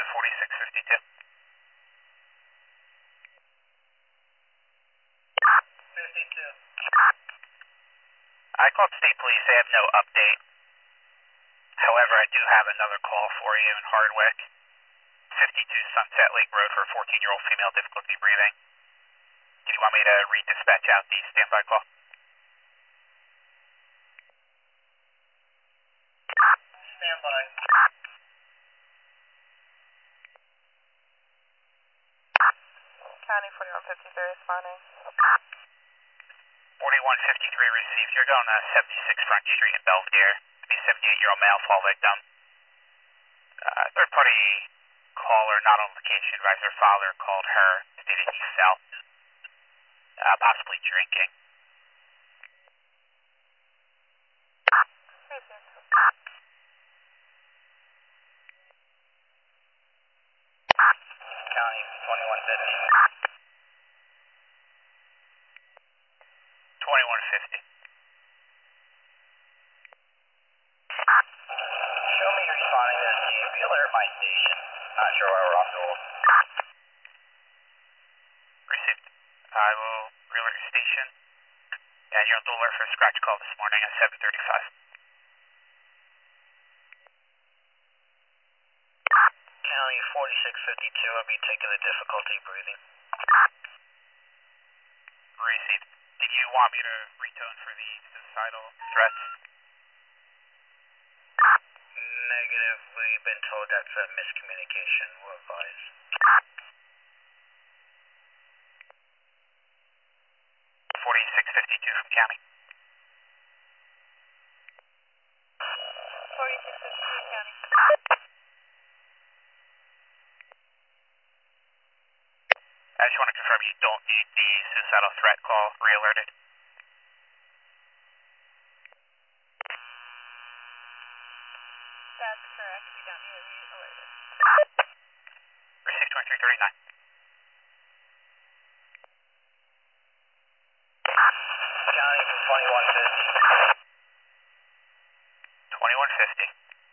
4652. I called state police. They have no update. However, I do have another call for you in Hardwick. 52 Sunset Lake Road for a 14-year-old female, difficulty breathing. Do you want me to redispatch out the standby call? Standby. County 4153 responding. 4153 received. You're going to 76 Front Street in Belvedere. The 78-year-old male fall victim. Third-party caller, not on location, advised her father called her, stated he fell, possibly drinking. County 2150. 2150. Show me you're responding to the scene. Alert my station. Not sure why we're off the roll. Received. I will relay your station. And you're on the alert for a scratch call this morning at 7:35. County 4652. I'll be taking the difficulty breathing. Received. Did you want me to retone for the suicidal threats? Negative. We've been told that's a miscommunication. We'll advise. 4652 from County. 4653 County. I just want to confirm you don't need the suicidal threat call re-alerted. That's correct. We don't need to be alerted. Received 2339. County 2150. 2150.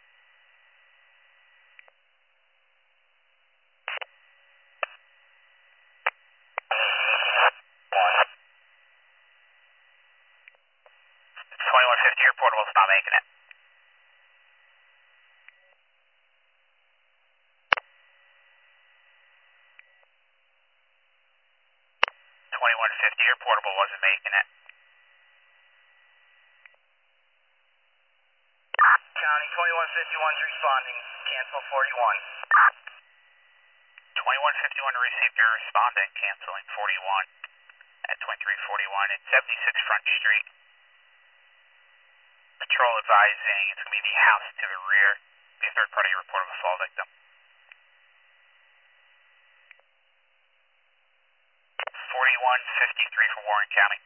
It's 2150. Your portable's not making it. 2150. Your portable wasn't making it. County 2151's responding. Cancel 41. 2151 received. You're responding, canceling 41 at 2341 at 76 Front Street. Patrol advising it's going to be the house to the rear. The third-party report of a fall victim. 4153 for Warren County.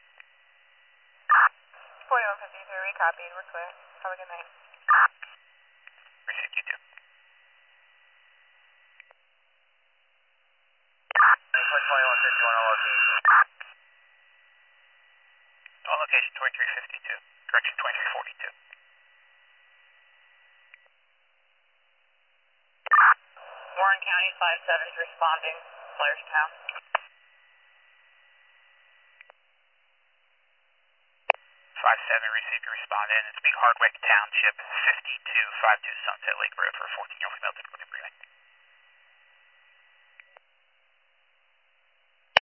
4153, we copied. We're clear. Have a good night. Received you too. Put 2151 on location. On location 2352. Correction 2342. Warren County 57's responding. Blairstown. 57 received your respondent. It's be Hardwick Township, 5252 Sunset Lake Road for a 14-year-old female.